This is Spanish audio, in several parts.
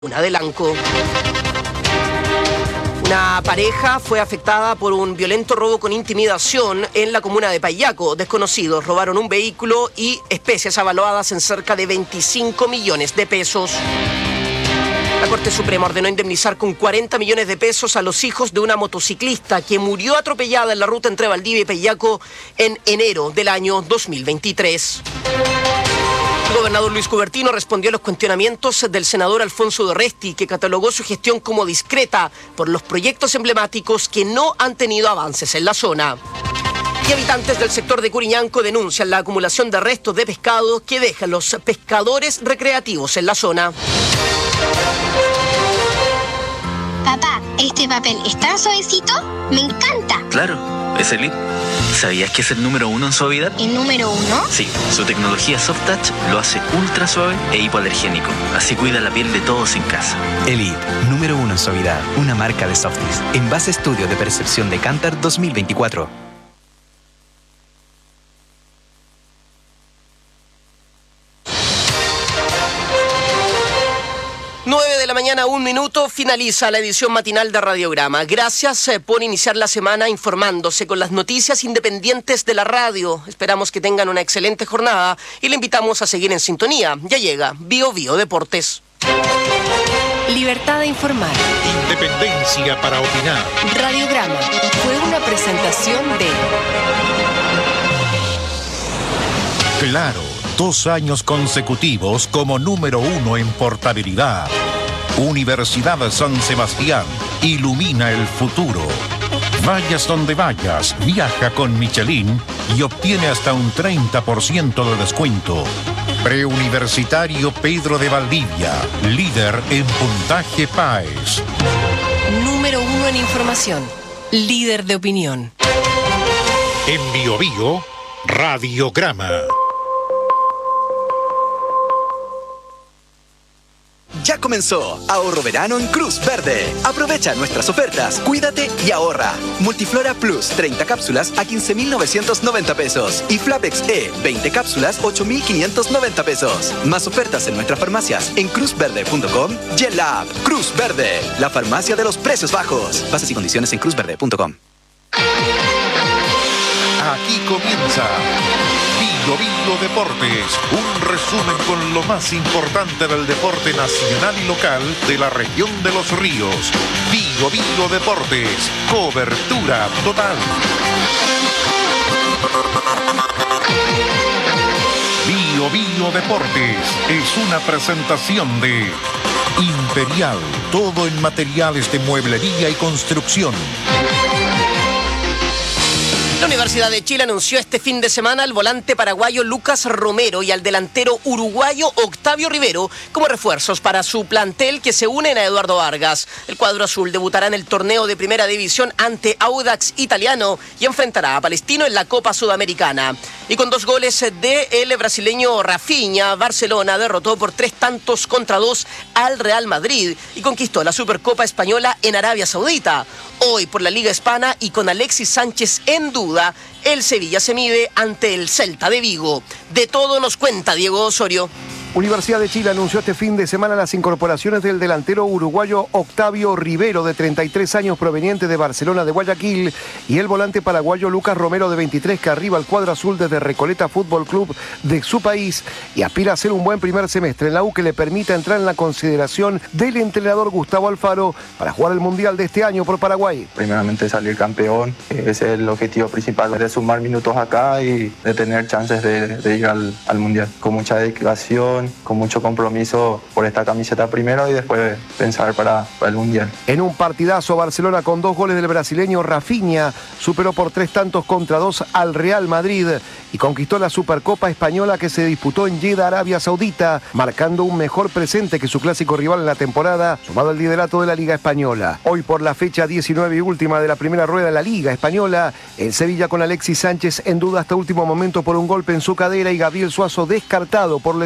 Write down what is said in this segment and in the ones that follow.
Una de Lanco. Una pareja fue afectada por un violento robo con intimidación en la comuna de Payaco. Desconocidos robaron un vehículo y especies avaluadas en cerca de 25 millones de pesos. La Corte Suprema ordenó indemnizar con 40 millones de pesos a los hijos de una motociclista que murió atropellada en la ruta entre Valdivia y Payaco en enero del año 2023. El gobernador Luis Cubertino respondió a los cuestionamientos del senador Alfonso Dorresti, que catalogó su gestión como discreta por los proyectos emblemáticos que no han tenido avances en la zona. Y habitantes del sector de Curiñanco denuncian la acumulación de restos de pescado que dejan los pescadores recreativos en la zona. Papá, ¿este papel es tan suavecito? ¡Me encanta! Claro, es Elite. ¿Sabías que es el número 1 en suavidad? ¿El número 1? Sí, su tecnología Soft Touch lo hace ultra suave e hipoalergénico. Así cuida la piel de todos en casa. Elite, número 1 en suavidad, una marca de Softis. En base a estudio de percepción de Kantar 2024. 9 de la mañana, 1 minuto, finaliza la edición matinal de Radiograma. Gracias por iniciar la semana informándose con las noticias independientes de la radio. Esperamos que tengan una excelente jornada y le invitamos a seguir en sintonía. Ya llega Bio Bio Deportes. Libertad de informar. Independencia para opinar. Radiograma fue una presentación de... Claro, 2 años consecutivos como número 1 en portabilidad. Universidad San Sebastián, ilumina el futuro. Vayas donde vayas, viaja con Michelin y obtiene hasta un 30% de descuento. Preuniversitario Pedro de Valdivia, líder en puntaje PAES. Número 1 en información, líder de opinión. En Bio Bio, Radiograma. Ya comenzó Ahorro Verano en Cruz Verde. Aprovecha nuestras ofertas, cuídate y ahorra. Multiflora Plus, 30 cápsulas a 15.990 pesos. Y Flapex E, 20 cápsulas, 8.590 pesos. Más ofertas en nuestras farmacias en cruzverde.com y en la app Cruz Verde, la farmacia de los precios bajos. Bases y condiciones en cruzverde.com. Aquí comienza Bio Bio Deportes, un resumen con lo más importante del deporte nacional y local de la región de Los Ríos. Bio Bio Deportes, cobertura total. Bio Bio Deportes es una presentación de Imperial, todo en materiales de mueblería y construcción. La Universidad de Chile anunció este fin de semana al volante paraguayo Lucas Romero y al delantero uruguayo Octavio Rivero como refuerzos para su plantel que se unen a Eduardo Vargas. El cuadro azul debutará en el torneo de primera división ante Audax Italiano y enfrentará a Palestino en la Copa Sudamericana. Y con 2 goles de el brasileño Rafinha, Barcelona derrotó por 3-2 al Real Madrid y conquistó la Supercopa Española en Arabia Saudita. Hoy por la Liga Hispana y con Alexis Sánchez en duda, el Sevilla se mide ante el Celta de Vigo. De todo nos cuenta Diego Osorio. Universidad de Chile anunció este fin de semana las incorporaciones del delantero uruguayo Octavio Rivero, de 33 años, proveniente de Barcelona de Guayaquil, y el volante paraguayo Lucas Romero, de 23, que arriba al cuadro azul desde Recoleta Fútbol Club de su país y aspira a hacer un buen primer semestre en la U que le permita entrar en la consideración del entrenador Gustavo Alfaro para jugar el Mundial de este año por Paraguay. Primeramente salir campeón, ese es el objetivo principal, de sumar minutos acá y de tener chances de ir al Mundial. Con mucha dedicación, con mucho compromiso por esta camiseta primero y después pensar para el Mundial. En un partidazo, Barcelona con 2 goles del brasileño Rafinha superó por 3-2 al Real Madrid y conquistó la Supercopa Española que se disputó en Jeddah, Arabia Saudita, marcando un mejor presente que su clásico rival en la temporada, sumado al liderato de la Liga Española. Hoy por la fecha 19 y última de la primera rueda de la Liga Española, el Sevilla con Alexis Sánchez en duda hasta último momento por un golpe en su cadera y Gabriel Suazo descartado por lesión,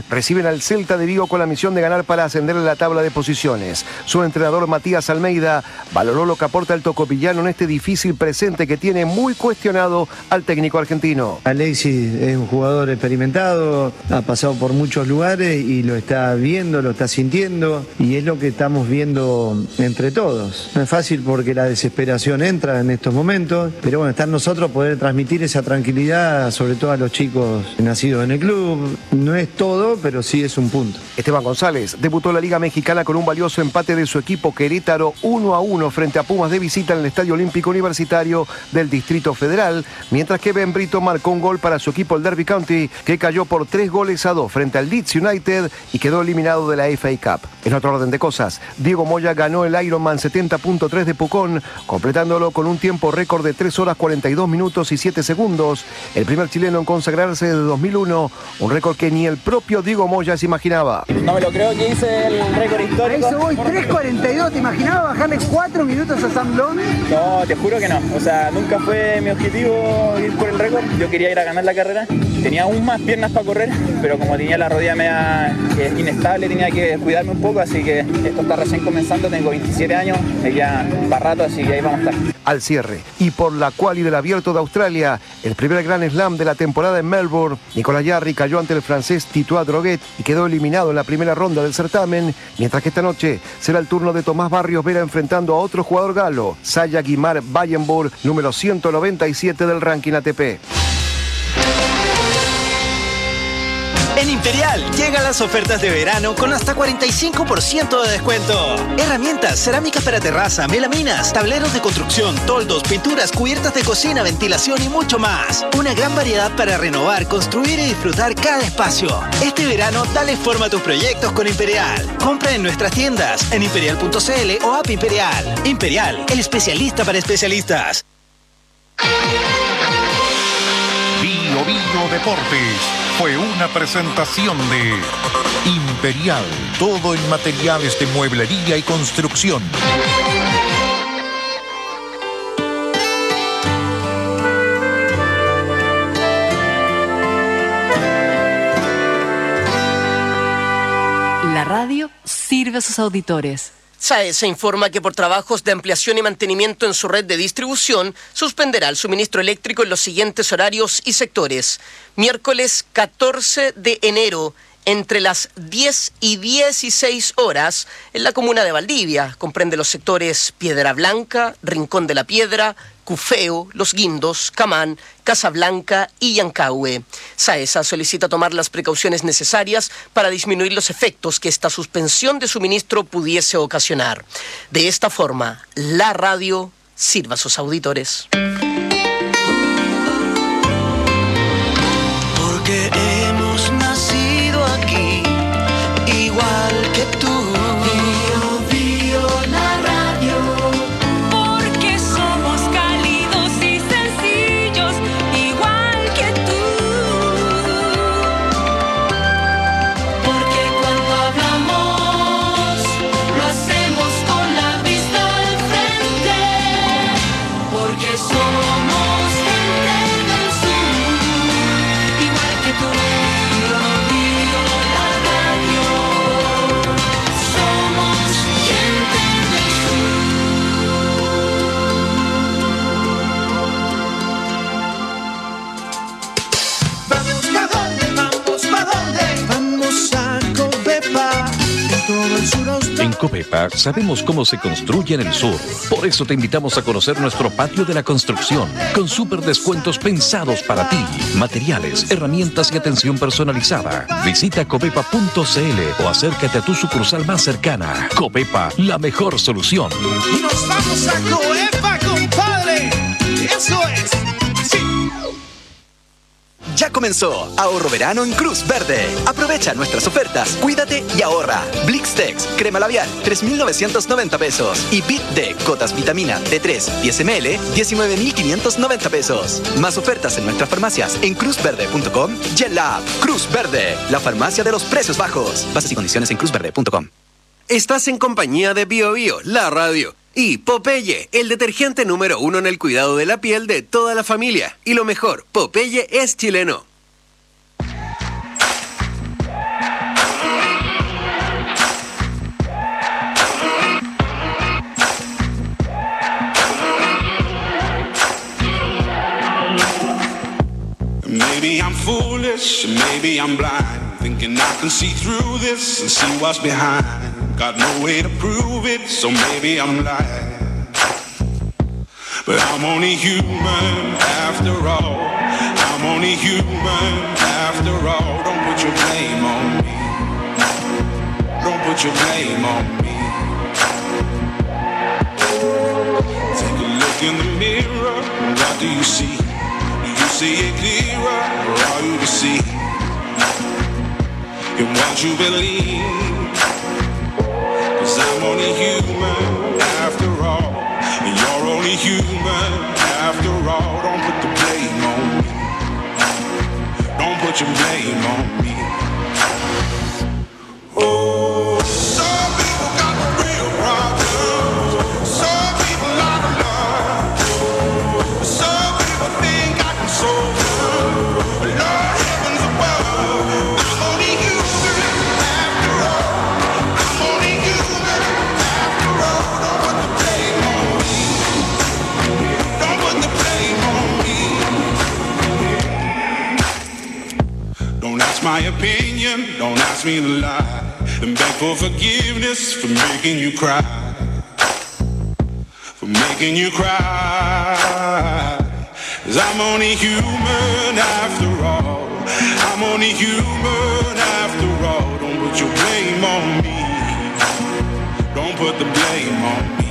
reciben al Celta de Vigo con la misión de ganar para ascender en la tabla de posiciones. Su entrenador Matías Almeida valoró lo que aporta el tocopillano en este difícil presente que tiene muy cuestionado al técnico argentino. Alexis es un jugador experimentado, ha pasado por muchos lugares y lo está viendo, lo está sintiendo, y es lo que estamos viendo entre todos. No es fácil porque la desesperación entra en estos momentos, pero bueno, está en nosotros poder transmitir esa tranquilidad, sobre todo a los chicos nacidos en el club. No es todo, pero sí es un punto. Esteban González debutó en la Liga Mexicana con un valioso empate de su equipo Querétaro 1-1 frente a Pumas de visita en el Estadio Olímpico Universitario del Distrito Federal, mientras que Ben Brito marcó un gol para su equipo el Derby County, que cayó por 3-2 frente al Leeds United y quedó eliminado de la FA Cup. En otro orden de cosas, Diego Moya ganó el Ironman 70.3 de Pucón, completándolo con un tiempo récord de 3 horas 42 minutos y 7 segundos, el primer chileno en consagrarse desde 2001, un récord que ni el propio Diego Moya se imaginaba. No me lo creo que hice el récord histórico. A eso voy, 3.42, ¿te imaginabas bajarle 4 minutos a Sam Long? No, te juro que no, o sea, nunca fue mi objetivo ir por el récord, yo quería ir a ganar la carrera, tenía aún más piernas para correr, pero como tenía la rodilla media inestable, tenía que cuidarme un poco, así que esto está recién comenzando, tengo 27 años, me queda para rato, así que ahí vamos a estar. Al cierre, y por la quali del Abierto de Australia, el primer Grand Slam de la temporada en Melbourne, Nicolás Jarry cayó ante el francés Titois Droguet y quedó eliminado en la primera ronda del certamen, mientras que esta noche será el turno de Tomás Barrios Vera enfrentando a otro jugador galo, Saya Guimar Wallenburg, número 197 del ranking ATP. En Imperial llegan las ofertas de verano con hasta 45% de descuento. Herramientas, cerámicas para terraza, melaminas, tableros de construcción, toldos, pinturas, cubiertas de cocina, ventilación y mucho más. Una gran variedad para renovar, construir y disfrutar cada espacio. Este verano dale forma a tus proyectos con Imperial. Compra en nuestras tiendas, en imperial.cl o app Imperial. Imperial, el especialista para especialistas. Bio Deportes fue una presentación de Imperial, todo en materiales de mueblería y construcción. La radio sirve a sus auditores. SAESA informa que por trabajos de ampliación y mantenimiento en su red de distribución, suspenderá el suministro eléctrico en los siguientes horarios y sectores. Miércoles 14 de enero, entre las 10 y 16 horas, en la comuna de Valdivia. Comprende los sectores Piedra Blanca, Rincón de la Piedra, Cufeo, Los Guindos, Camán, Casablanca y Yancahue. SAESA solicita tomar las precauciones necesarias para disminuir los efectos que esta suspensión de suministro pudiese ocasionar. De esta forma, la radio sirva a sus auditores. Porque hemos nacido aquí, igual que tú. En Copepa sabemos cómo se construye en el sur. Por eso te invitamos a conocer nuestro patio de la construcción, con súper descuentos pensados para ti. Materiales, herramientas y atención personalizada. Visita copepa.cl o acércate a tu sucursal más cercana. Copepa, la mejor solución. Y nos vamos a Copepa, compadre. Eso es. Sí. Ya comenzó Ahorro Verano en Cruz Verde. Aprovecha nuestras ofertas, cuídate y ahorra. Blixtex, crema labial, 3.990 pesos. Y Bit D, gotas vitamina D3, 10 ml, 19.590 pesos. Más ofertas en nuestras farmacias en cruzverde.com y en la app Cruz Verde, la farmacia de los precios bajos. Bases y condiciones en cruzverde.com. Estás en compañía de Bio Bio, la radio. Y Popeye, el detergente número 1 en el cuidado de la piel de toda la familia. Y lo mejor, Popeye es chileno. Maybe I'm foolish, maybe I'm blind, thinking I can see through this and see what's behind. Got no way to prove it, so maybe I'm lying. But I'm only human after all. I'm only human after all. Don't put your blame on me. Don't put your blame on me. Take a look in the mirror, what do you see? Do you see it clearer, or all you can see in what you believe? 'Cause I'm only human after all, and you're only human after all. Don't put the blame on me. Don't put your blame on me. Oh, some people got the real problems. Some people out of love. Some people think I can solve them. But Lord heavens above, I'm only human after all. I'm only human after all. Don't put the blame on me. Don't put the blame on me. Don't ask my opinion, don't ask me to lie, and beg for forgiveness for making you cry. For making you cry. 'Cause I'm only human after all. I'm only human after all. Don't put your blame on me. Don't put the blame on me.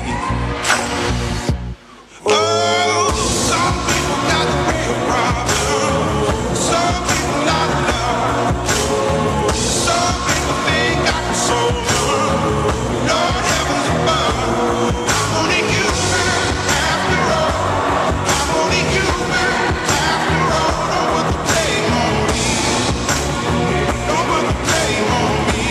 Oh, some people got the real problem. Some people not love. Some people think I can solve them. Lord heavens above, I'm only human after all. I'm only human after all. Don't put the blame on me. Don't put the blame on me.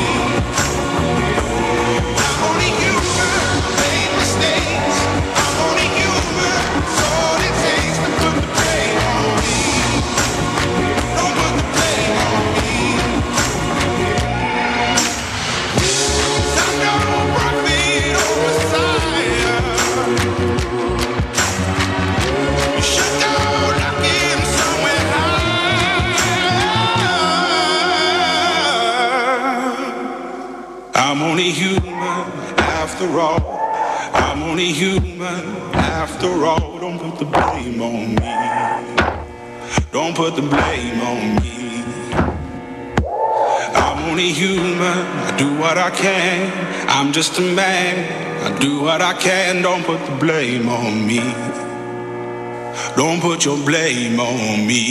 I'm only human, made mistakes. I'm only human, it's all it takes to put the blame on me. Don't put the blame on me. 'Cause I'm no prophet or Messiah. You should go looking somewhere high. I'm only human after all. I'm only human after all. Don't put the blame on me. Don't put the blame on me. I'm only human, I do what I can. I'm just a man, I do what I can. Don't put the blame on me. Don't put your blame on me.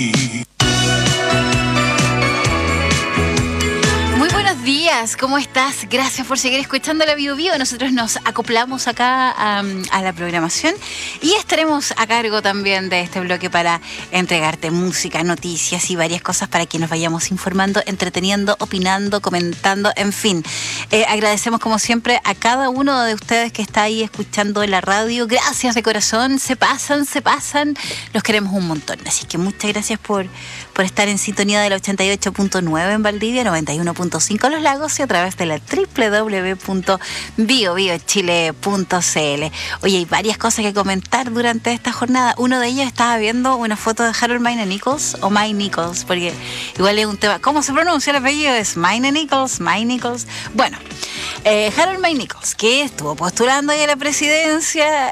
Muy buenos días, ¿cómo estás? Gracias por seguir escuchando la Bio Bio. Nosotros nos acoplamos acá a la programación y estaremos a cargo también de este bloque para entregarte música, noticias y varias cosas para que nos vayamos informando, entreteniendo, opinando, comentando, en fin. Agradecemos como siempre a cada uno de ustedes que está ahí escuchando la radio. Gracias de corazón, se pasan. Los queremos un montón. Así que muchas gracias por estar en sintonía de la 88.9 en Valdivia, 91.5 en Los Lagos y a través de la www.biobiochile.cl. Oye, hay varias cosas que comentar durante esta jornada. Uno de ellos, estaba viendo una foto de Harold Mayne Nichols, o Mike Nichols, porque igual es un tema. ¿Cómo se pronuncia el apellido? ¿Es Mayne Nichols? Mike Nichols. Bueno, Harold Mayne Nichols, que estuvo postulando ahí a la presidencia.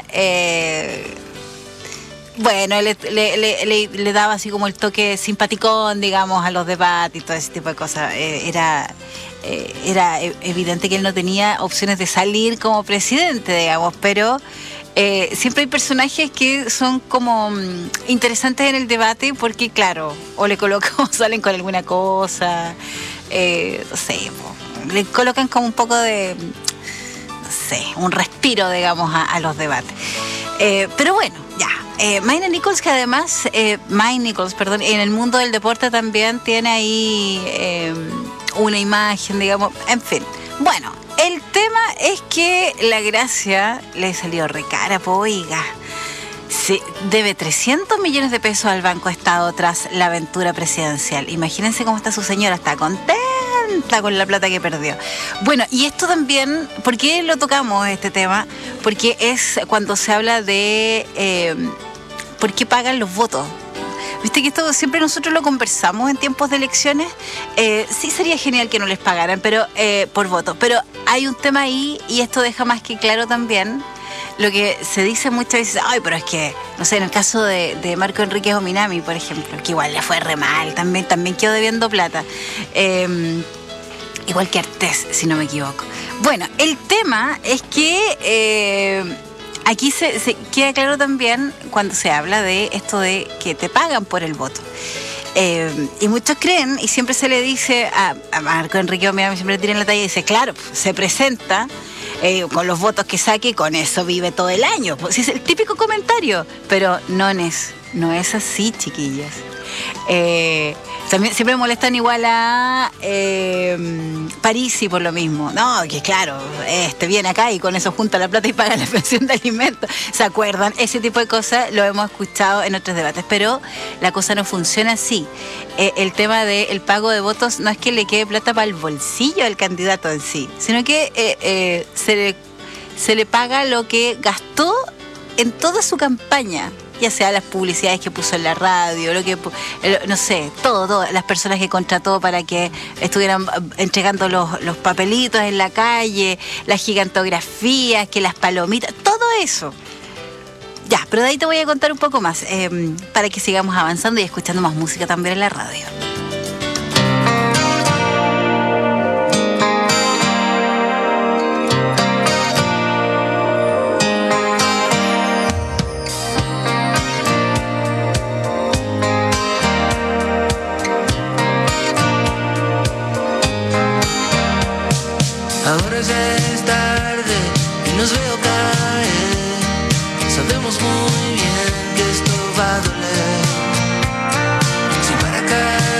Bueno, le daba así como el toque simpaticón, digamos, a los debates y todo ese tipo de cosas. Era evidente que él no tenía opciones de salir como presidente, digamos, pero siempre hay personajes que son como interesantes en el debate porque, claro, o le colocan o salen con alguna cosa, no sé, le colocan como un poco de, no sé, un respiro, digamos, a los debates. Pero bueno, ya. Mike Nichols, que además, Mike Nichols, perdón, en el mundo del deporte también tiene ahí una imagen, digamos, en fin. Bueno, el tema es que la gracia le salió recara, oiga. Se debe 300 millones de pesos al Banco Estado tras la aventura presidencial. Imagínense cómo está su señora, está contenta con la plata que perdió. Bueno, y esto también, ¿por qué lo tocamos este tema? Porque es cuando se habla de por qué pagan los votos. Viste que esto siempre nosotros lo conversamos en tiempos de elecciones. Sí sería genial que no les pagaran, pero por voto. Pero hay un tema ahí, y esto deja más que claro también lo que se dice muchas veces. Ay, pero es que, no sé, en el caso de Marco Enríquez Ominami, por ejemplo, que igual le fue re mal, también quedó debiendo plata. Igual que Artés, si no me equivoco. Bueno, el tema es que aquí se queda claro también cuando se habla de esto de que te pagan por el voto. Y muchos creen, y siempre se le dice a Marco Enrique Ominami, siempre tiran la talla y dice, claro, se presenta con los votos que saque, con eso vive todo el año. Pues es el típico comentario, pero no es así, chiquillas. También siempre molestan igual a Parisi por lo mismo. No, que claro, viene acá y con eso junta la plata y paga la pensión de alimentos. ¿Se acuerdan? Ese tipo de cosas lo hemos escuchado en otros debates, pero la cosa no funciona así. El tema del pago de votos no es que le quede plata para el bolsillo del candidato en sí, sino que se le paga lo que gastó en toda su campaña, ya sea las publicidades que puso en la radio, no sé, todo, las personas que contrató para que estuvieran entregando los papelitos en la calle, las gigantografías, que las palomitas, todo eso. Ya, pero de ahí te voy a contar un poco más, para que sigamos avanzando y escuchando más música también en la radio. Ahora ya es tarde y nos veo caer. Sabemos muy bien que esto va a doler. Si para caer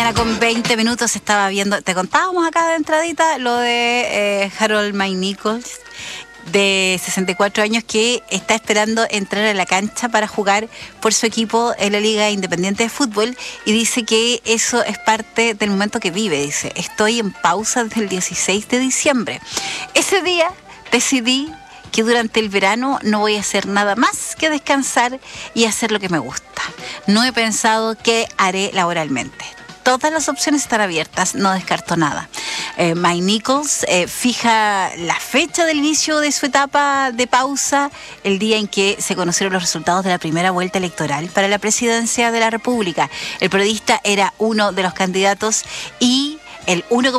mañana con 20 minutos estaba viendo, te contábamos acá de entradita lo de Harold Mike Nichols, de 64 años, que está esperando entrar a la cancha para jugar por su equipo en la Liga Independiente de Fútbol, y dice que eso es parte del momento que vive. Dice, estoy en pausa desde el 16 de diciembre. Ese día decidí que durante el verano no voy a hacer nada más que descansar y hacer lo que me gusta. No he pensado qué haré laboralmente. Todas las opciones están abiertas, no descarto nada. Mike Nichols fija la fecha del inicio de su etapa de pausa, el día en que se conocieron los resultados de la primera vuelta electoral para la presidencia de la República. El periodista era uno de los candidatos y el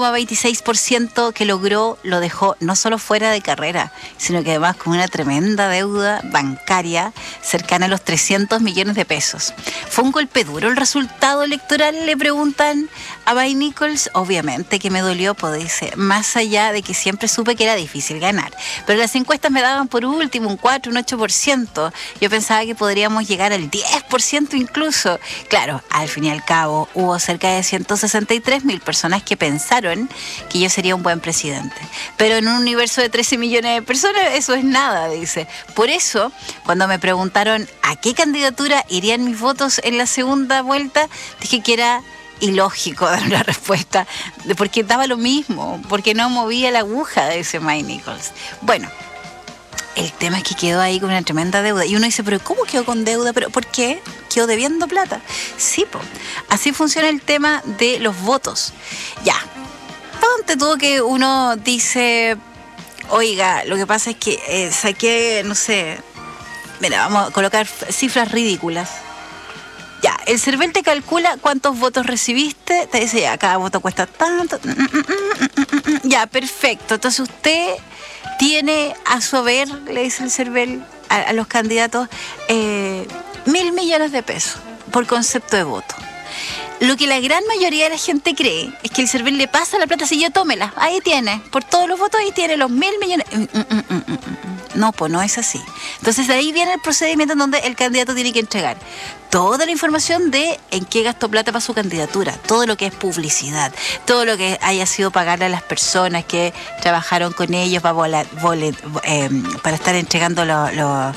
1,26% que logró lo dejó no solo fuera de carrera, sino que además con una tremenda deuda bancaria cercana a los 300 millones de pesos. ¿Fue un golpe duro el resultado electoral?, le preguntan a Mike Nichols. Obviamente que me dolió, pues dice, más allá de que siempre supe que era difícil ganar. Pero las encuestas me daban por último un 4, un 8%. Yo pensaba que podríamos llegar al 10% incluso. Claro, al fin y al cabo hubo cerca de 163.000 personas que pensaron que yo sería un buen presidente. Pero en un universo de 13 millones de personas eso es nada, dice. Por eso, cuando me preguntaron a qué candidatura irían mis votos en la segunda vuelta, dije que era ilógico dar una respuesta, porque daba lo mismo, porque no movía la aguja de ese Mike Nichols. Bueno, el tema es que quedó ahí con una tremenda deuda. Y uno dice, ¿pero cómo quedó con deuda? ¿Pero por qué? ¿Quedó debiendo plata? Sí, po. Así funciona el tema de los votos. Ya. Ponte tú que uno dice, oiga, lo que pasa es que saqué, no sé, mira, vamos a colocar cifras ridículas. Ya, el CERVEL te calcula cuántos votos recibiste, te dice, ya, cada voto cuesta tanto. Ya, perfecto. Entonces usted tiene a su haber, le dice el CERVEL a los candidatos, 1.000 millones de pesos por concepto de voto. Lo que la gran mayoría de la gente cree es que el CERVEL le pasa la plata, así, ya tómela, ahí tiene, por todos los votos ahí tiene los 1.000 millones. No, pues no es así. Entonces de ahí viene el procedimiento en donde el candidato tiene que entregar toda la información de en qué gastó plata para su candidatura, todo lo que es publicidad, todo lo que haya sido pagarle a las personas que trabajaron con ellos para estar entregando los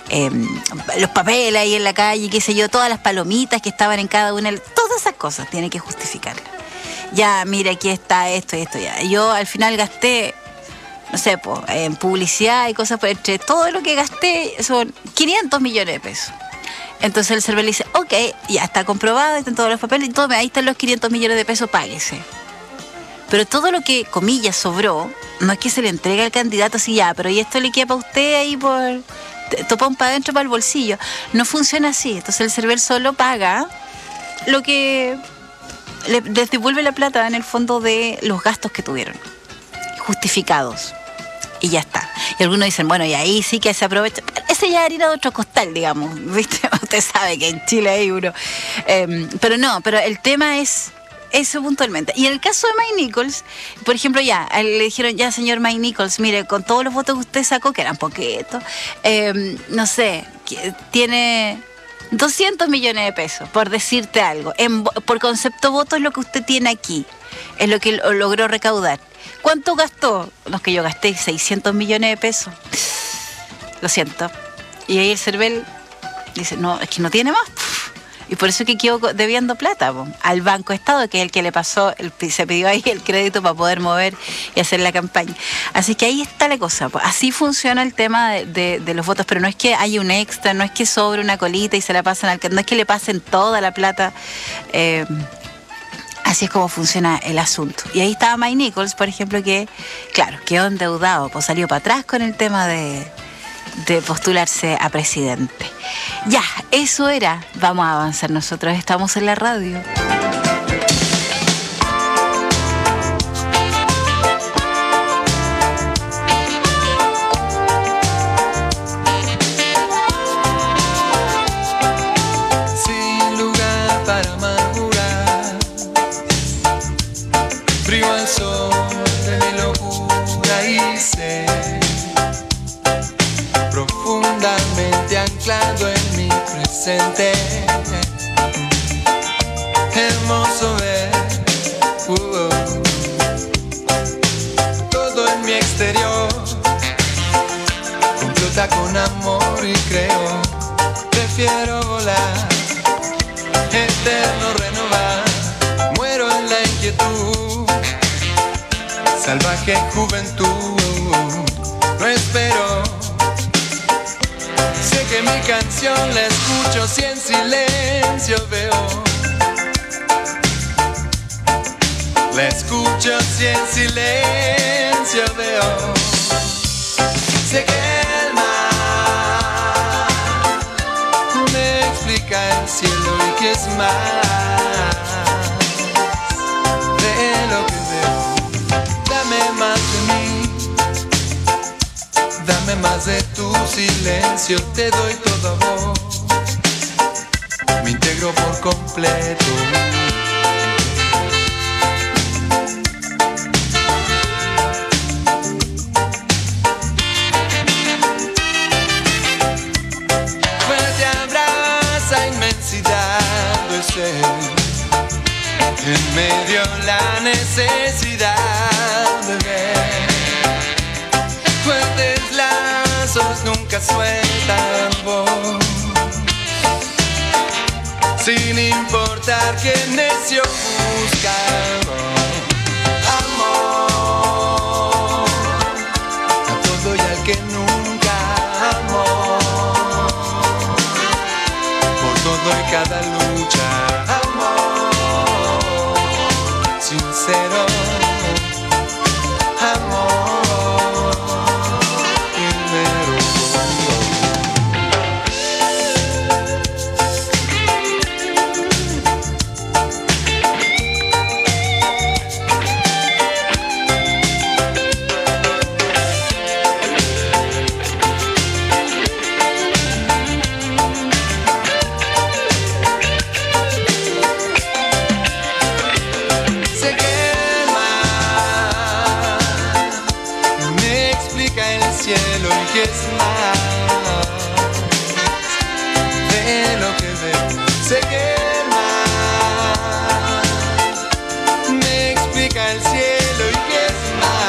papeles ahí en la calle, qué sé yo, todas las palomitas que estaban en cada una, todas esas cosas tiene que justificarlas. Ya, mira, aquí está esto y esto ya. Yo al final gasté, no sé, en publicidad y cosas, pues entre todo lo que gasté son 500 millones de pesos. Entonces el CERVEL dice, ok, ya está comprobado, están todos los papeles, y todo, ahí están los 500 millones de pesos, páguese. Pero todo lo que, comillas, sobró, no es que se le entregue al candidato así, ya, pero y esto le queda para usted ahí por topón para adentro, para el bolsillo. No funciona así. Entonces el CERVEL solo paga lo que les devuelve la plata en el fondo de los gastos que tuvieron, justificados. Y ya está. Y algunos dicen, bueno, y ahí sí que se aprovecha. Ese ya harina de otro costal, digamos, ¿viste? Usted sabe que en Chile hay uno. Pero no, pero el tema es eso puntualmente. Y en el caso de Mike Nichols, por ejemplo, ya, le dijeron, ya, señor Mike Nichols, mire, con todos los votos que usted sacó, que eran poquitos, no sé, tiene 200 millones de pesos, por decirte algo. Por concepto voto es lo que usted tiene aquí, es lo que logró recaudar. ¿Cuánto gastó? No, es que yo gasté 600 millones de pesos. Lo siento. Y ahí el CERVEL dice, no, es que no tiene más. Y por eso es que quedó debiendo plata al Banco Estado, que es el que le pasó, se pidió ahí el crédito para poder mover y hacer la campaña. Así que ahí está la cosa. Así funciona el tema de los votos, pero no es que haya un extra, no es que sobre una colita y se la pasen no es que le pasen toda la plata. Así es como funciona el asunto. Y ahí estaba Mike Nichols, por ejemplo, que, claro, quedó endeudado, pues salió para atrás con el tema de postularse a presidente. Ya, eso era. Vamos a avanzar nosotros, estamos en la radio. Sin lugar para amargurar, frío al sol de mi locura y sé, profundamente anclado en mi presente. Hermoso ver Corta con amor y creo, prefiero volar, eterno renovar, muero en la inquietud, salvaje juventud, no espero, sé que mi canción la escucho si en silencio veo, la escucho si en silencio veo, sé que el mar me explica el cielo y que es más de lo que veo. Dame más de mí, dame más de tu silencio, te doy toda voz, me integro por completo. En medio la necesidad de ver, fuertes lazos nunca sueltan voz, sin importar que necio busca amor, a todo y al que nunca amó, por todo y cada lucha. Sincero amor primero. Que es más de lo que veo, sé que el mar me explica el cielo y que es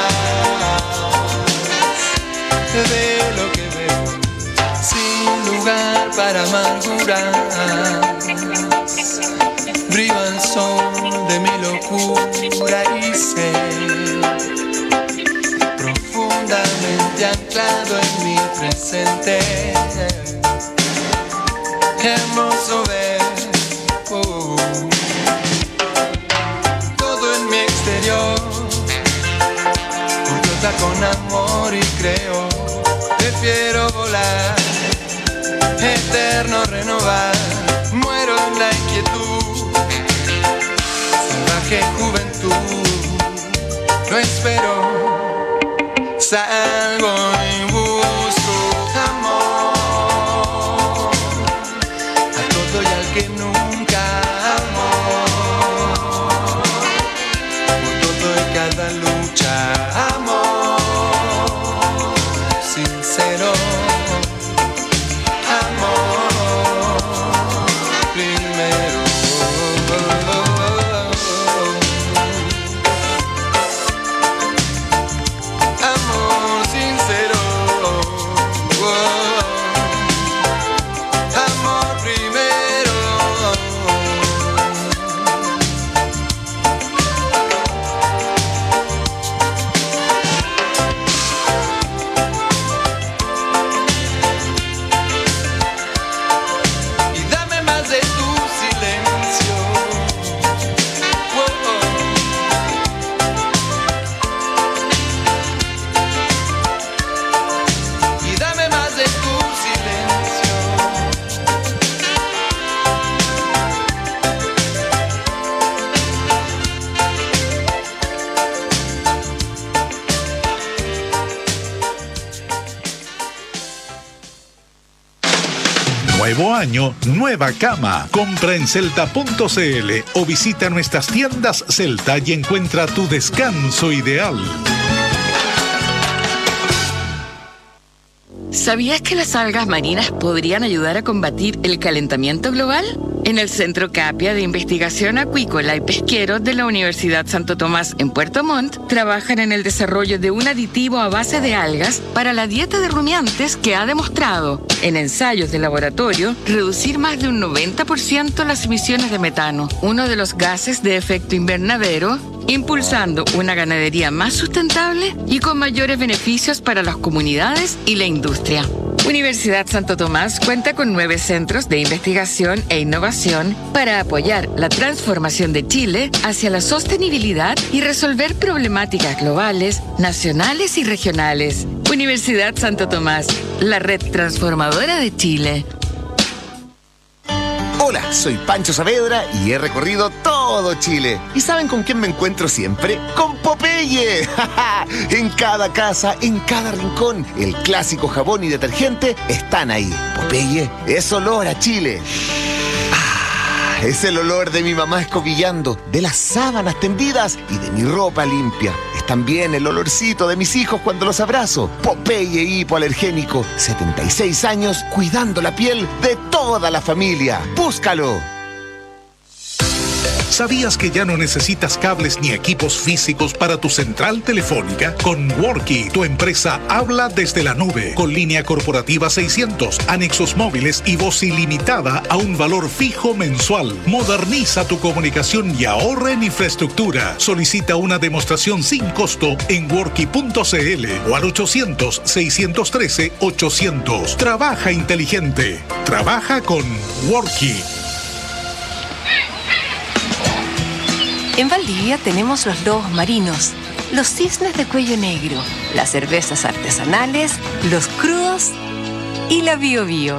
más de lo que veo, sin lugar para amargurar, brilla el sol de mi locura y sé profundamente anclado en mi presente, hermoso ver todo en mi exterior, completa con amor y creo, prefiero volar, eterno renovar, muero en la inquietud, salvaje juventud, no espero, salgo y busco amor, a todo y al que nunca amó, por todo y cada lucha, amor sincero, amor primero. Nuevo año, nueva cama. Compra en Celta.cl o visita nuestras tiendas Celta y encuentra tu descanso ideal. ¿Sabías que las algas marinas podrían ayudar a combatir el calentamiento global? En el Centro Capia de Investigación Acuícola y Pesquero de la Universidad Santo Tomás en Puerto Montt, trabajan en el desarrollo de un aditivo a base de algas para la dieta de rumiantes que ha demostrado, en ensayos de laboratorio, reducir más de un 90% las emisiones de metano, uno de los gases de efecto invernadero, impulsando una ganadería más sustentable y con mayores beneficios para las comunidades y la industria. Universidad Santo Tomás cuenta con 9 centros de investigación e innovación para apoyar la transformación de Chile hacia la sostenibilidad y resolver problemáticas globales, nacionales y regionales. Universidad Santo Tomás, la red transformadora de Chile. Hola, soy Pancho Saavedra y he recorrido todo Chile. ¿Y saben con quién me encuentro siempre? ¡Con Popeye! En cada casa, en cada rincón, el clásico jabón y detergente están ahí. Popeye es olor a Chile. Es el olor de mi mamá escobillando, de las sábanas tendidas y de mi ropa limpia. Es también el olorcito de mis hijos cuando los abrazo. Popeye hipoalergénico, 76 años cuidando la piel de toda la familia. ¡Búscalo! ¿Sabías que ya no necesitas cables ni equipos físicos para tu central telefónica? Con Worky, tu empresa habla desde la nube, con línea corporativa 600, anexos móviles y voz ilimitada a un valor fijo mensual. Moderniza tu comunicación y ahorra en infraestructura. Solicita una demostración sin costo en worky.cl o al 800-613-800. Trabaja inteligente. Trabaja con Worky. En Valdivia tenemos los lobos marinos, los cisnes de cuello negro, las cervezas artesanales, los crudos y la Bio Bio.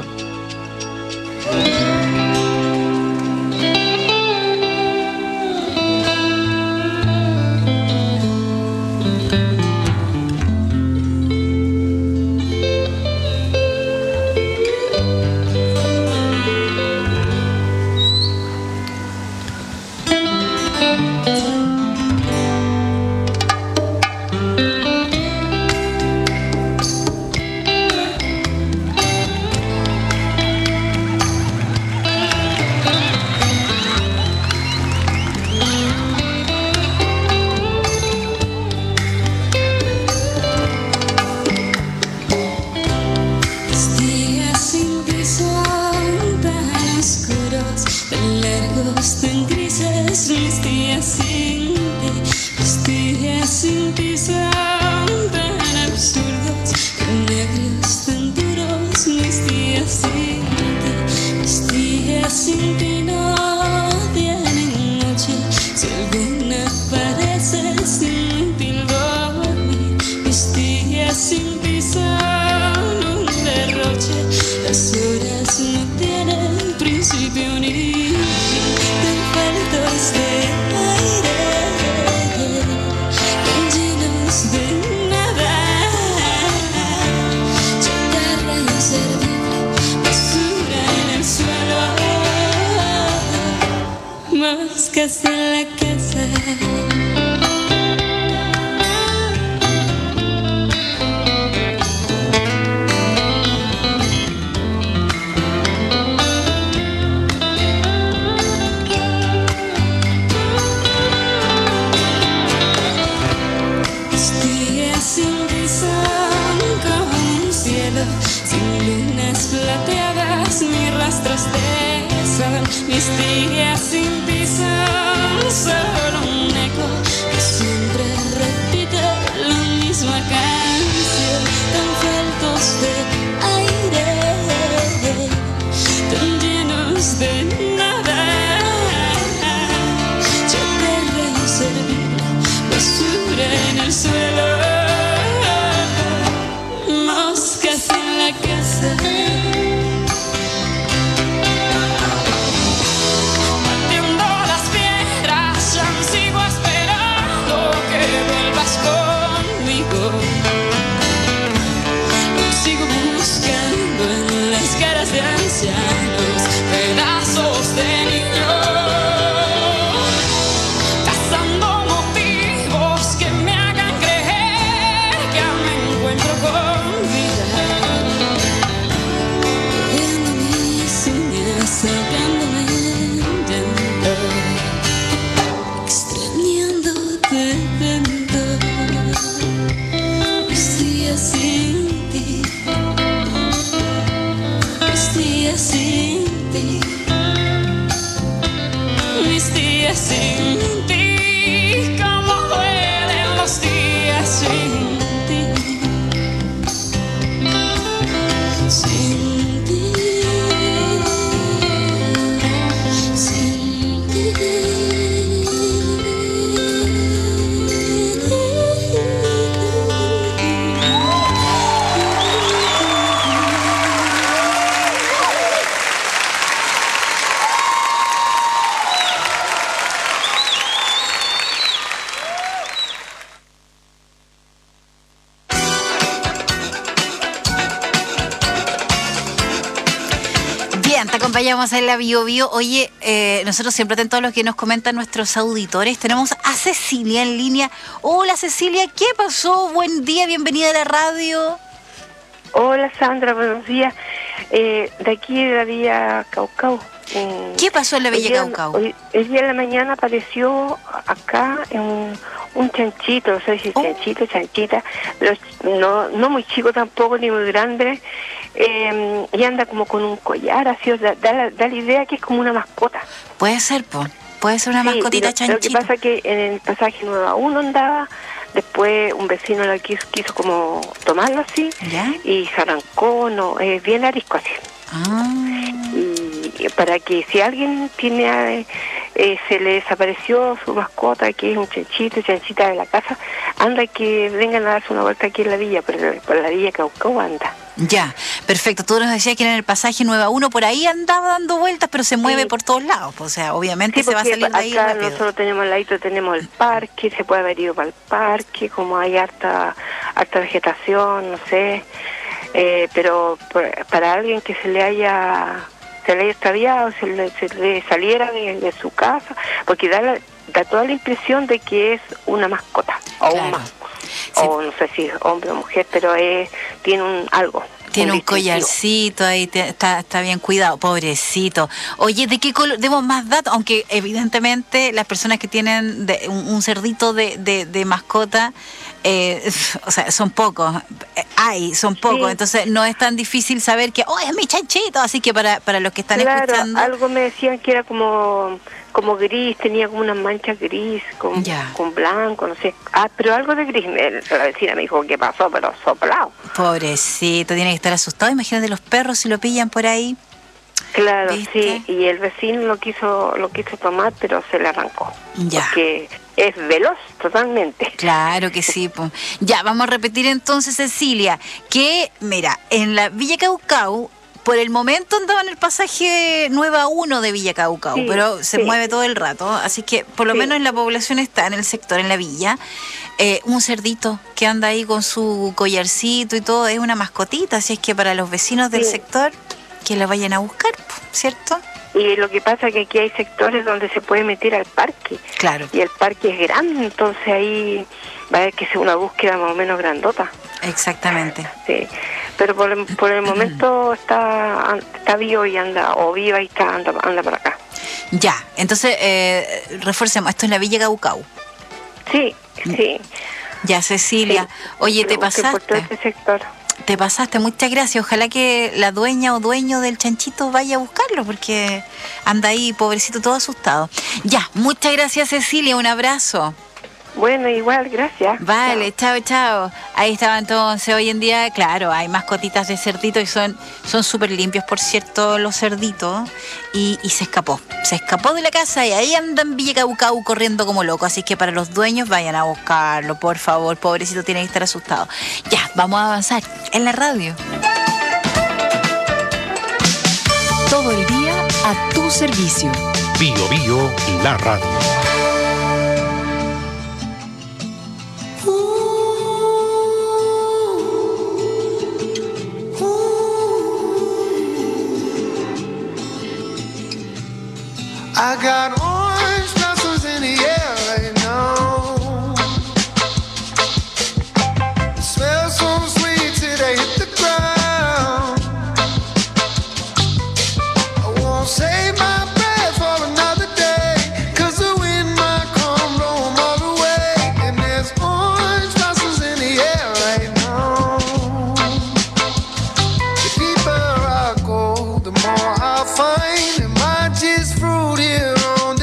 Moscas en la casa. Días sin son como un cielo, sin lunas plateadas ni rastros de sol. Mis días sin ti son solo un eco que siempre repite la misma canción, tan faltos de aire, tan llenos de nada. Chatarra inservible, basura en el suelo, moscas en la casa. Pedazos de niños, cazando motivos que me hagan creer que aún me encuentro con vida. Bien, te acompañamos en la Bio Bio. Oye, nosotros siempre atentos a lo que nos comentan nuestros auditores. Tenemos a Cecilia en línea. Hola Cecilia, ¿qué pasó? Buen día, bienvenida a la radio. Hola Sandra, buenos días. De aquí de la Villa Caucao. ¿Qué pasó en la Villa Caucao? El día de la mañana apareció acá un chanchito, no sé si chanchito, chanchita, pero no muy chico tampoco, ni muy grande, y anda como con un collar, así, da la idea que es como una mascota. Puede ser, puede ser una mascotita chanchita. Lo que pasa es que en el pasaje 9 a 1 andaba, después un vecino lo quiso como tomarlo así, ¿ya? Y se arrancó, es bien arisco así. Y para que si alguien tiene se le desapareció su mascota, que es un chanchita de la casa, anda que vengan a darse una vuelta aquí en la villa, pero por la Villa Caucao anda. Ya, perfecto. Tú nos decías que en el pasaje 9 a 1 por ahí andaba dando vueltas, pero se mueve por todos lados. O sea, obviamente se va a salir de ahí rápido. Nosotros tenemos al ladito, tenemos el parque, se puede haber ido para el parque, como hay harta vegetación, no sé. Pero para alguien que se le haya extraviado, se le saliera de su casa, porque da toda la impresión de que es una mascota, o claro. O no sé si es hombre o mujer, pero tiene algo. Tiene un collarcito ahí, está bien cuidado, pobrecito. Oye, ¿de qué color? Demos más datos, aunque evidentemente las personas que tienen un cerdito de mascota, o sea, son pocos, son pocos, entonces no es tan difícil saber que, es mi chanchito, así que para los que están escuchando. Algo me decían que era como gris, tenía como unas manchas gris, con blanco, no sé. Pero algo de gris, la vecina me dijo, ¿qué pasó? Pero soplado. Pobrecito, tiene que estar asustado. Imagínate los perros si lo pillan por ahí. Claro, ¿viste? Sí, y el vecino lo quiso tomar, pero se le arrancó. Ya. Porque es veloz totalmente. Claro que sí. Ya, vamos a repetir entonces, Cecilia, que, mira, en la Villa Caucao, por el momento andaba en el pasaje 9 a 1 de Villa Caucao, pero se mueve todo el rato, así que por lo menos en la población está, en el sector, en la villa, un cerdito que anda ahí con su collarcito y todo, es una mascotita, así es que para los vecinos del sector, que lo vayan a buscar, ¿cierto? Y lo que pasa es que aquí hay sectores donde se puede meter al parque. Claro. Y el parque es grande, entonces ahí va a haber que ser una búsqueda más o menos grandota. Exactamente. Sí. Pero por el momento está vivo y anda para acá. Ya, entonces refuercemos, esto es la Villa Caucao. Sí. Ya, Cecilia, oye, te pasaste. Por todo este sector. Te pasaste, muchas gracias. Ojalá que la dueña o dueño del chanchito vaya a buscarlo, porque anda ahí, pobrecito, todo asustado. Ya, muchas gracias, Cecilia, un abrazo. Bueno, igual, gracias. Vale, chao. Ahí estaba entonces, hoy en día, claro, hay mascotitas de cerdito y son súper limpios, por cierto, los cerditos, y se escapó de la casa y ahí anda en Villa Caucao corriendo como loco, así que para los dueños vayan a buscarlo, por favor, pobrecito, tiene que estar asustado. Ya, vamos a avanzar en la radio. Todo el día a tu servicio. Bio Bio, la radio. I got orange blossoms in the air right now. It smells so sweet till they hit the ground. I won't save my breath for another day, 'cause the wind might come blow 'em all away. And there's orange blossoms in the air right now. The deeper I go, the more I find. Just fruit here on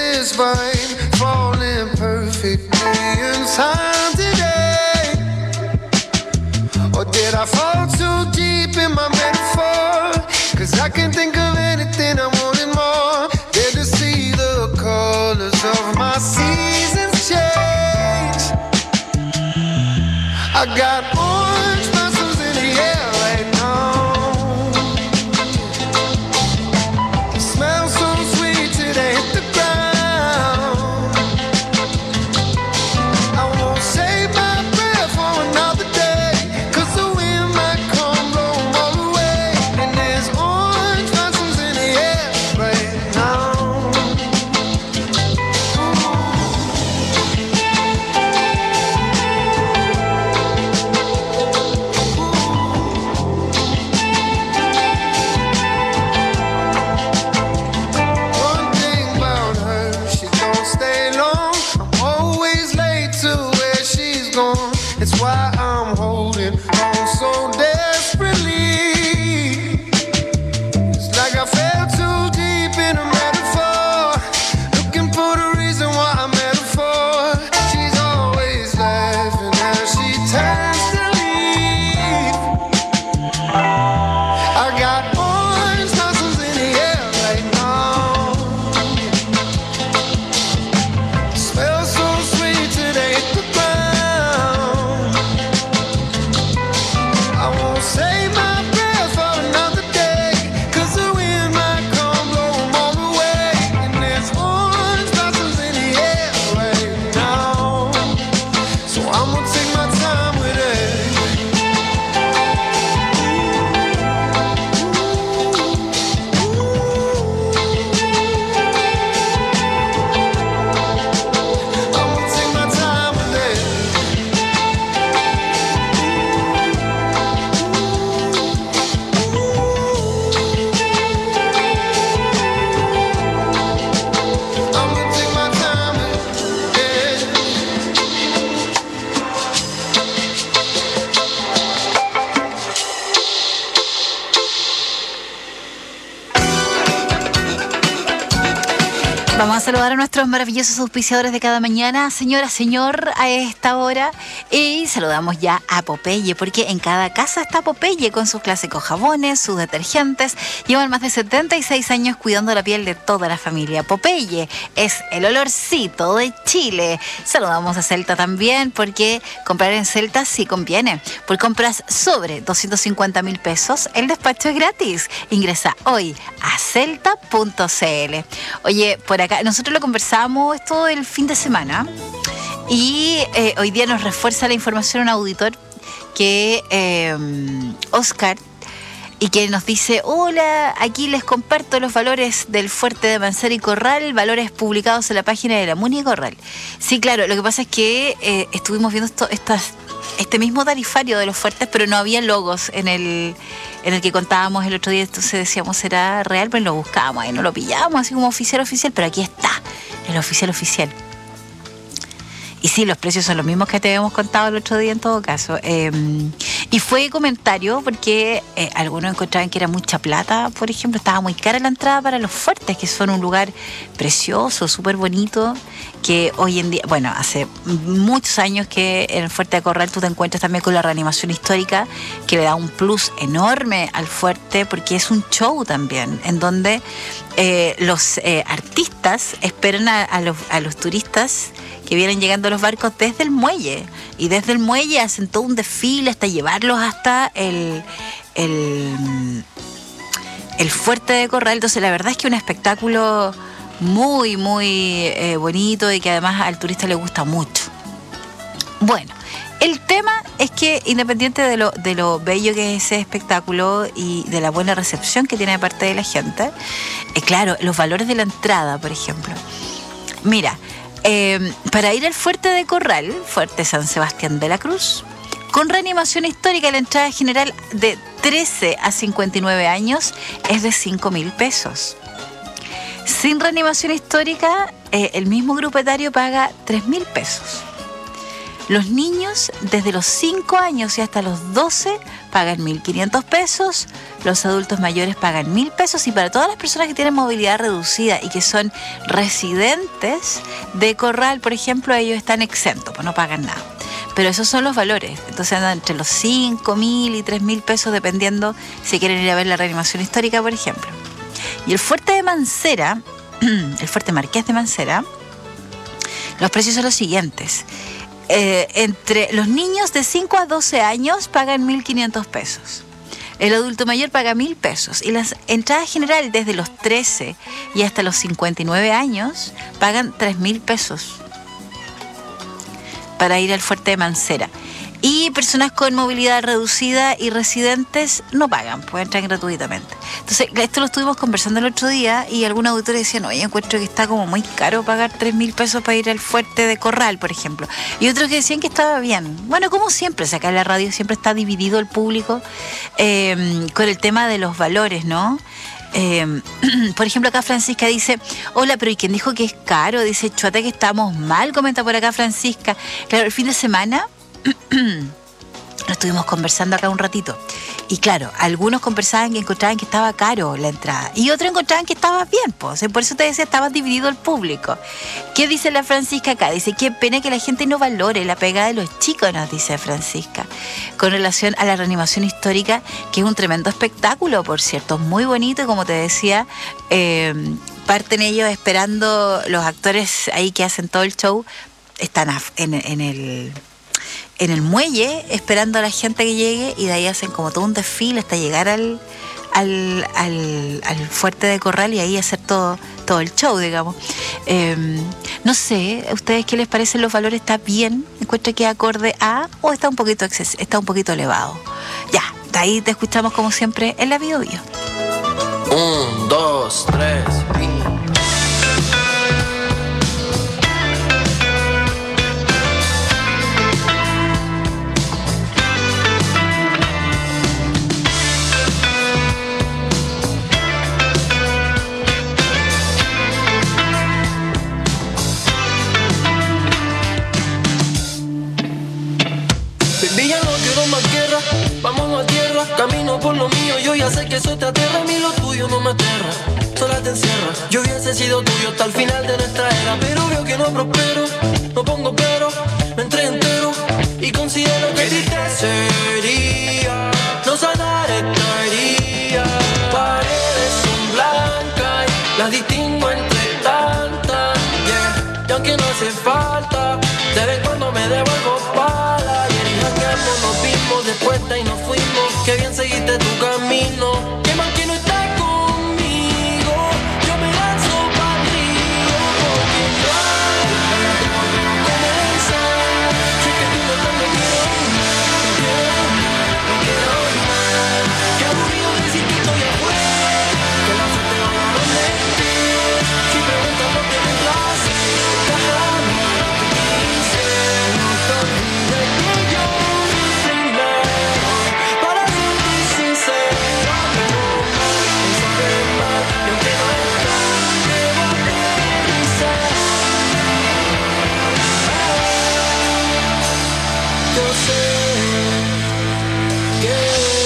Vamos a saludar a nuestros maravillosos auspiciadores de cada mañana, señora, señor, a esta hora. Y saludamos ya a Popeye, porque en cada casa está Popeye con sus clásicos jabones, sus detergentes. Llevan más de 76 años cuidando la piel de toda la familia. Popeye es el olorcito de Chile. Saludamos a Celta también, porque comprar en Celta sí conviene. Por compras sobre 250.000 pesos, el despacho es gratis. Ingresa hoy a celta.cl. Oye, por acá, nosotros lo conversamos esto el fin de semana y hoy día nos refuerza la información un auditor que Oscar, y que nos dice: hola, aquí les comparto los valores del fuerte de Mancera y Corral, valores publicados en la página de la Muni y Corral. Sí, claro, lo que pasa es que estuvimos viendo este mismo tarifario de los fuertes, pero no había logos en el que contábamos el otro día, entonces decíamos, ¿será real? Pero lo buscábamos y no lo pillamos así como oficial, pero aquí está, el oficial. Y sí, los precios son los mismos que te habíamos contado el otro día en todo caso. Y fue comentario porque algunos encontraban que era mucha plata, por ejemplo, estaba muy cara la entrada para los fuertes, que son un lugar precioso, súper bonito, que hoy en día, bueno, hace muchos años que en el Fuerte de Corral tú te encuentras también con la reanimación histórica, que le da un plus enorme al fuerte, porque es un show también, en donde los artistas esperan a los turistas que vienen llegando a los barcos desde el muelle, y desde el muelle hacen todo un desfile hasta llevarlos hasta el Fuerte de Corral. Entonces la verdad es que es un espectáculo muy, muy bonito, y que además al turista le gusta mucho. Bueno, el tema es que independiente de lo bello que es ese espectáculo y de la buena recepción que tiene de parte de la gente, claro, los valores de la entrada, por ejemplo. Mira, para ir al Fuerte de Corral, Fuerte San Sebastián de la Cruz, con reanimación histórica, la entrada general de 13 a 59 años es de 5.000 pesos. Sin reanimación histórica, el mismo grupo etario paga 3.000 pesos. Los niños desde los 5 años y hasta los 12 pagan 1.500 pesos, los adultos mayores pagan 1.000 pesos, y para todas las personas que tienen movilidad reducida y que son residentes de Corral, por ejemplo, ellos están exentos, pues no pagan nada. Pero esos son los valores, entonces andan entre los 5.000 y 3.000 pesos dependiendo si quieren ir a ver la reanimación histórica, por ejemplo. Y el Fuerte de Mancera, el Fuerte Marqués de Mancera, los precios son los siguientes. Entre los niños de 5 a 12 años pagan 1.500 pesos. El adulto mayor paga 1.000 pesos. Y las entradas generales desde los 13 y hasta los 59 años pagan 3.000 pesos para ir al Fuerte de Mancera. Y personas con movilidad reducida y residentes no pagan, pueden entrar gratuitamente. Entonces, esto lo estuvimos conversando el otro día, y algunos auditores decían: oye, encuentro que está como muy caro pagar 3.000 pesos para ir al Fuerte de Corral, por ejemplo. Y otros que decían que estaba bien. Bueno, como siempre, acá en la radio siempre está dividido el público con el tema de los valores, ¿no? Por ejemplo, acá Francisca dice: hola, pero ¿y quién dijo que es caro? Dice: chuata que estamos mal, comenta por acá Francisca. Claro, el fin de semana lo estuvimos conversando acá un ratito, y claro, algunos conversaban que encontraban que estaba caro la entrada, y otros encontraban que estaba bien, pues. Por eso te decía, estaba dividido el público. ¿Qué dice la Francisca acá? Dice: qué pena que la gente no valore la pegada de los chicos, nos dice Francisca, con relación a la reanimación histórica, que es un tremendo espectáculo, por cierto, muy bonito, y como te decía, parten ellos esperando, los actores ahí que hacen todo el show, están en el muelle esperando a la gente que llegue, y de ahí hacen como todo un desfile hasta llegar al Fuerte de Corral, y ahí hacer todo el show, digamos. No sé, ¿a ustedes qué les parecen los valores? ¿Está bien? ¿Encuentra que acorde a, o está un poquito elevado? Ya, de ahí te escuchamos como siempre en la Bio Bio. 1, 2, 3 y... Baby, ya no quiero más guerra, vamos a tierra, camino por lo mío, yo ya sé que eso te aterra, a mí lo tuyo no me aterra. Sola te encierras, yo hubiese sido tuyo hasta el final de nuestra era. Pero veo que no prospero, no pongo pero, me entregué entero y considero que triste sería no sanar esta herida. Paredes son blancas y las distingo entre tantas, yeah. Y aunque no hace falta, de vez en cuando me devuelvo para ayer y jangueamos, nos vimos después y nos fuimos. Que bien seguiste tu camino, qué mal que no estás conmigo. Yo me lanzo pa'l río porque no hay comenzar. Sé que tú no estás, no quiero más. Qué aburrido decir que estoy afuera, que la suerte va a donde estés. Si preguntas por qué me place, jamás te quise. No te olvides que yo fui primero. Para serte sincero, pero no sabes más. Y aunque no estás, debo aterrizar. Yo sé que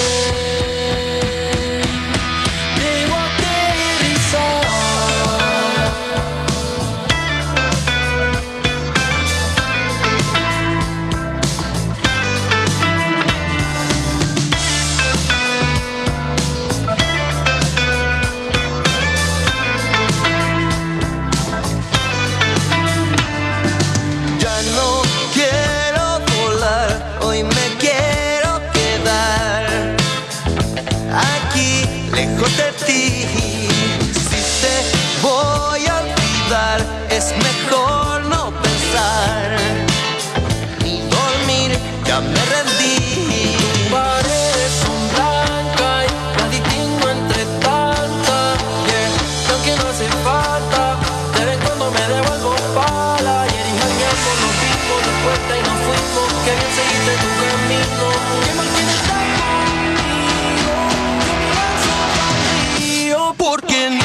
debo aterrizar. Ya no quiero volar, hoy me quiero quedar aquí, lejos de ti. Si te voy a olvidar, es mejor no pensar ni dormir, ya me rendí. Paredes son blancas y las distingo entre tantas, yeah. Y aunque no hace falta, de vez en cuando me devuelvo para ayer y jangueamos, nos vimos después y nos fuimos. Que bien seguiste tu camino, qué mal que no estás conmigo. Yo me lanzo pa'l río porque no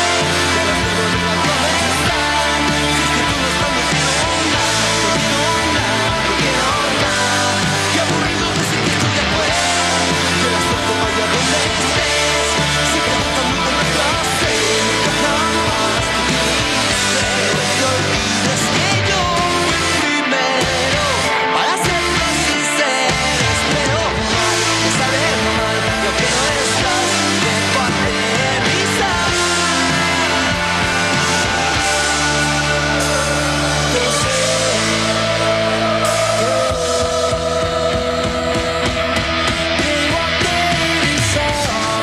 Qué aburrido decir que estoy afuera, que la suerte vaya donde estés. Si preguntas muy con la clase, jamás te quise. No te olvides que yo fui primero. Para serte sincero, espero mal, de saber mal lo que no estás, debo aterrizar. yo sé que debo aterrizar.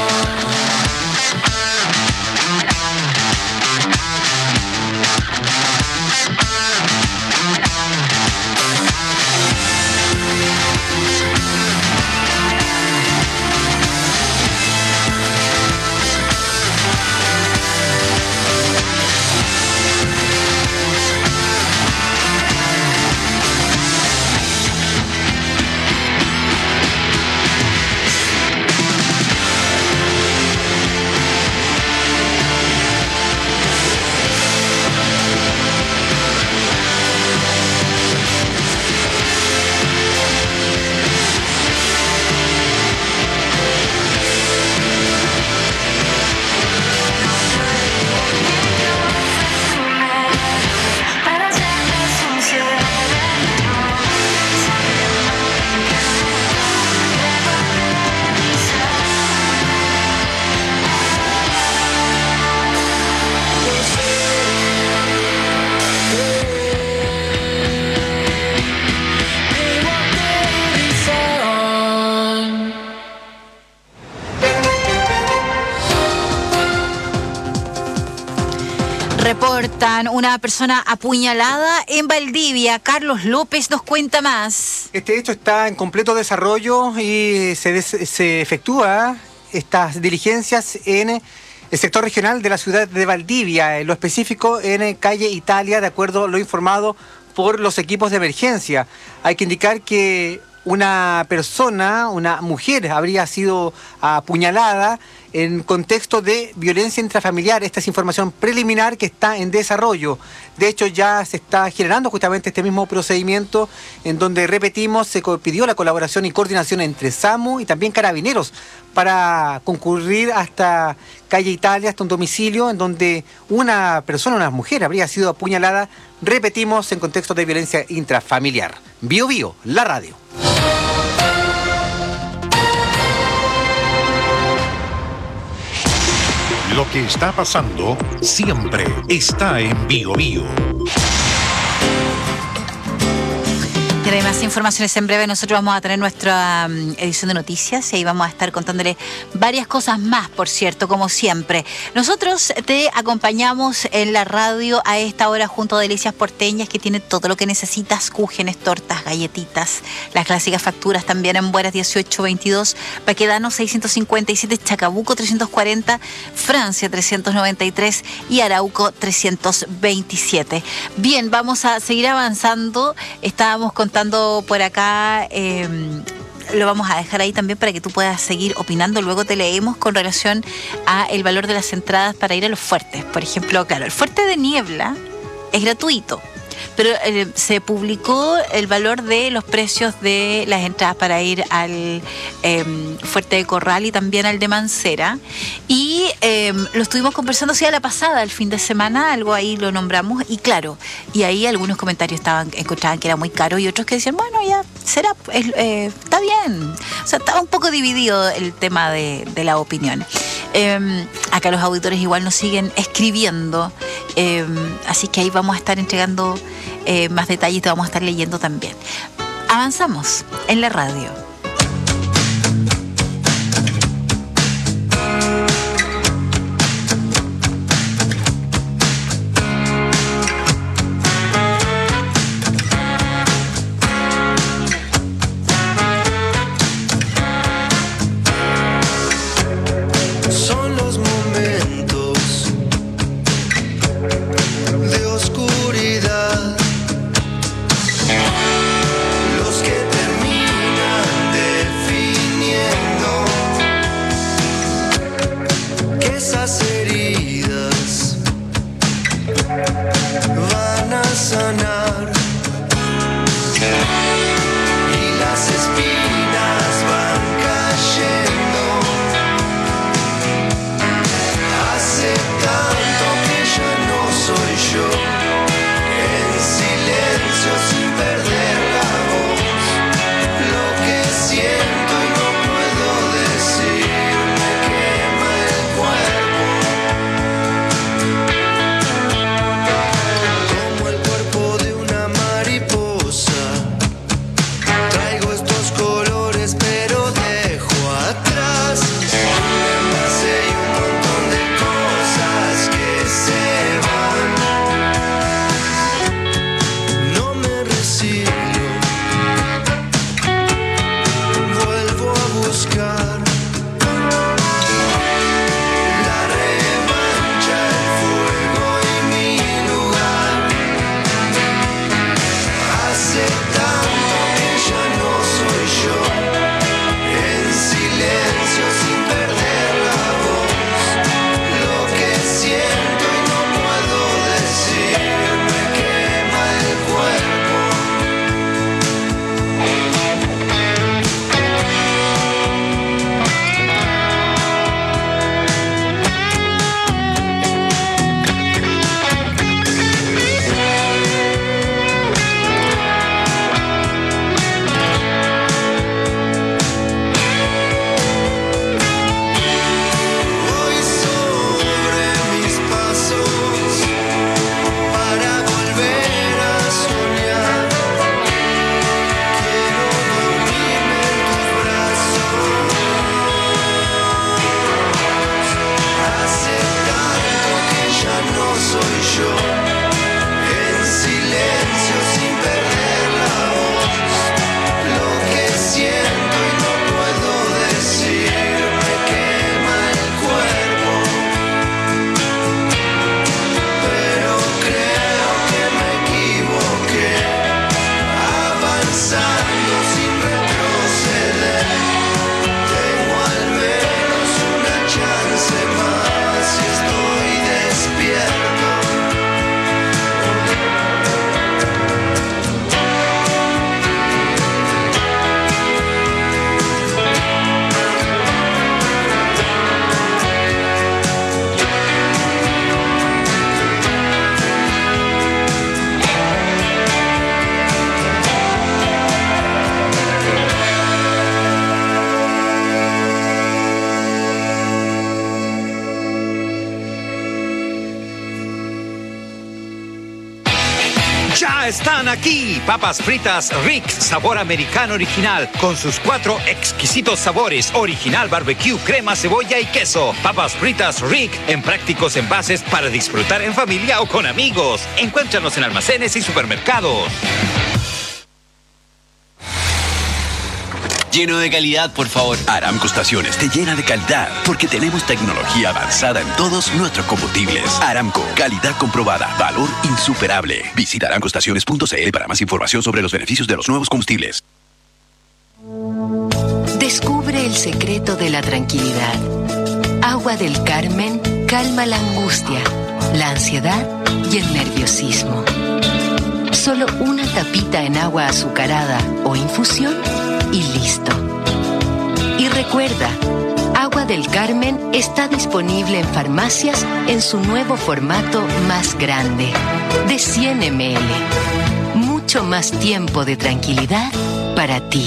Para serte sincero, Reportan una persona apuñalada en Valdivia. Carlos López nos cuenta más. Este hecho está en completo desarrollo y se efectúa estas diligencias en el sector regional de la ciudad de Valdivia, en lo específico en calle Italia, de acuerdo a lo informado por los equipos de emergencia. Hay que indicar que una persona, una mujer, habría sido apuñalada en contexto de violencia intrafamiliar. Esta es información preliminar que está en desarrollo. De hecho, ya se está generando justamente este mismo procedimiento en donde, repetimos, se pidió la colaboración y coordinación entre SAMU y también Carabineros para concurrir hasta calle Italia, hasta un domicilio en donde una persona, una mujer, habría sido apuñalada, repetimos, en contexto de violencia intrafamiliar. Bio Bio, la radio. Lo que está pasando siempre está en Bio Bio. Hay más informaciones en breve. Nosotros vamos a tener nuestra edición de noticias y ahí vamos a estar contándole varias cosas más, por cierto, como siempre. Nosotros te acompañamos en la radio a esta hora junto a Delicias Porteñas, que tiene todo lo que necesitas: cúgenes, tortas, galletitas, las clásicas facturas también en Bueras 1822, Baquedano 657, Chacabuco 340, Francia 393 y Arauco 327. Bien, vamos a seguir avanzando. Estábamos contando por acá, lo vamos a dejar ahí también para que tú puedas seguir opinando. Luego te leemos con relación a el valor de las entradas para ir a los fuertes. Por ejemplo, claro, el fuerte de Niebla es gratuito, pero se publicó el valor de los precios de las entradas para ir al Fuerte de Corral y también al de Mancera, y lo estuvimos conversando a la pasada, el fin de semana, algo ahí lo nombramos, y claro, y ahí algunos comentarios encontraban que era muy caro y otros que decían, bueno, ya será, está bien. O sea, estaba un poco dividido el tema de la opinión. Acá los auditores igual nos siguen escribiendo, así que ahí vamos a estar entregando más detalles y te vamos a estar leyendo también. Avanzamos en la radio. Son los momentos de oscuridad los que terminan Ya están aquí, papas fritas Rick, sabor americano original, con sus 4 exquisitos sabores, original, barbecue, crema, cebolla y queso. Papas fritas Rick, en prácticos envases para disfrutar en familia o con amigos. Encuéntranos en almacenes y supermercados. Lleno de calidad, por favor. Aramco Estaciones te llena de calidad porque tenemos tecnología avanzada en todos nuestros combustibles. Aramco, calidad comprobada, valor insuperable. Visita aramcoestaciones.cl para más información sobre los beneficios de los nuevos combustibles. Descubre el secreto de la tranquilidad. Agua del Carmen calma la angustia, la ansiedad y el nerviosismo. Solo una tapita en agua azucarada o infusión y listo. Y recuerda, Agua del Carmen está disponible en farmacias en su nuevo formato más grande, de 100 ml. Mucho más tiempo de tranquilidad para ti.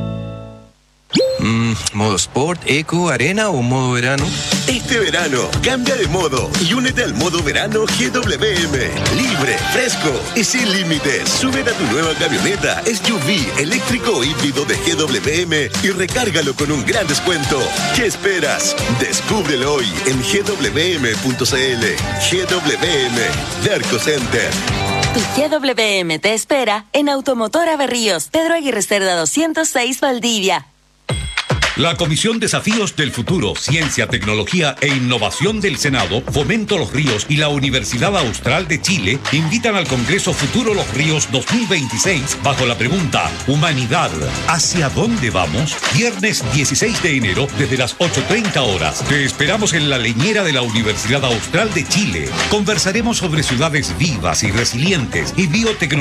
¿Modo Sport, Eco, Arena o modo verano? Este verano, cambia de modo y únete al modo verano GWM. Libre, fresco y sin límites. Súbete a tu nueva camioneta SUV eléctrico o híbrido de GWM y recárgalo con un gran descuento. ¿Qué esperas? Descúbrelo hoy en gwm.cl. GWM, Derco Center. Tu GWM te espera en Automotora Berríos, Pedro Aguirre Cerda 206, Valdivia. La Comisión Desafíos del Futuro, Ciencia, Tecnología e Innovación del Senado, Fomento Los Ríos y la Universidad Austral de Chile invitan al Congreso Futuro Los Ríos 2026 bajo la pregunta ¿Humanidad, hacia dónde vamos? Viernes 16 de enero desde las 8:30 horas. Te esperamos en la leñera de la Universidad Austral de Chile. Conversaremos sobre ciudades vivas y resilientes y biotecnología